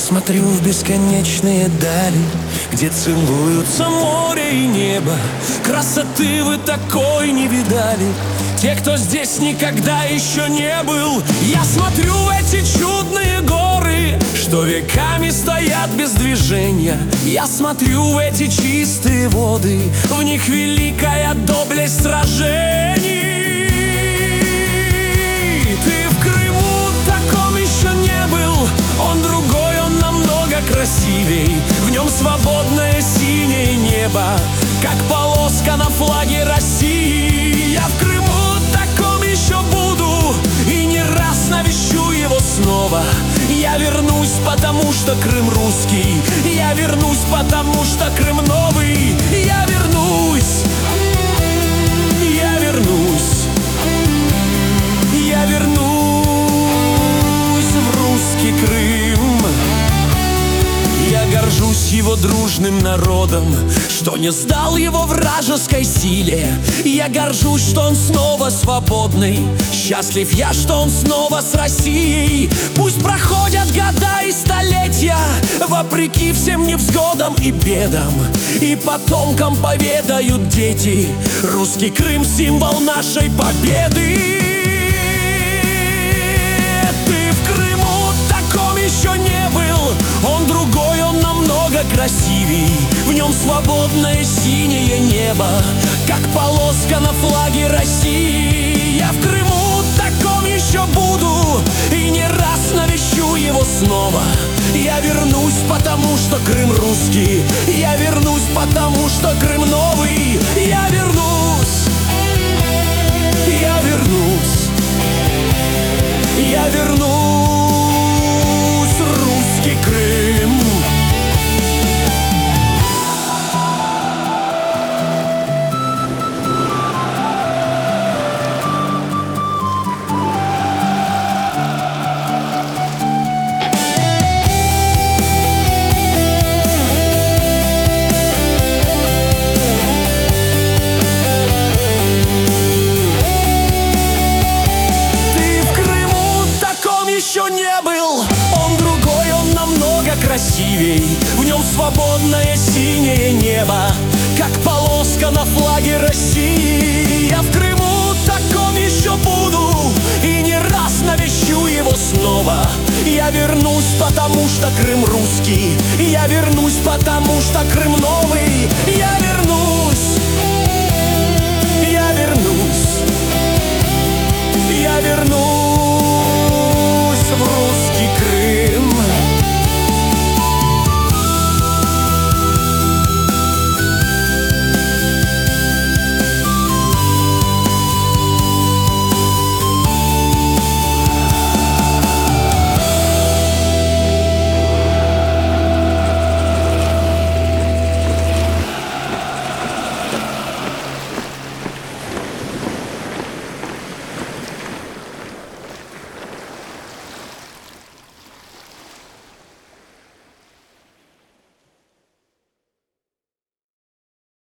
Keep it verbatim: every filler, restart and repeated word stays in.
смотрю в бесконечные дали, где целуются море и небо. Красоты вы такой не видали, те, кто здесь никогда еще не был. Я смотрю в эти чудные горы, что веками стоят без движения. Я смотрю в эти чистые воды, в них великая доблесть сражений. Ты в Крыму таком еще не был, он другой, он намного красивей. В нем свободное синее небо, как полоска на флаге России. Я в Крыму таком еще буду, и не раз навещу его снова. Я вернусь, потому что Крым русский. Я вернусь, потому что Крым новый. Я вернусь, я вернусь, я вернусь в русский Крым. Я горжусь его дружным народом, что не сдал его вражеской силе. Я горжусь, что он снова свободный. Счастлив я, что он снова с Россией. Пусть проходят года и столетия, вопреки всем невзгодам и бедам, и потомкам поведают дети: русский Крым — символ нашей победы. Еще не был, он другой, он намного красивей. В нем свободное синее небо, как полоска на флаге России. Я в Крыму таком еще буду, и не раз навещу его снова. Я вернусь, потому что Крым русский. Я вернусь, потому что Крым новый. Я вернусь, я вернусь, я вернусь. Крым. Ты в Крыму таком еще не был, он другой, он намного красивей. В нем свободное синее небо, как полоска на флаге России. Я в Крыму таком еще буду, и не раз навещу его снова. Я вернусь, потому что Крым русский. Я вернусь, потому что Крым новый.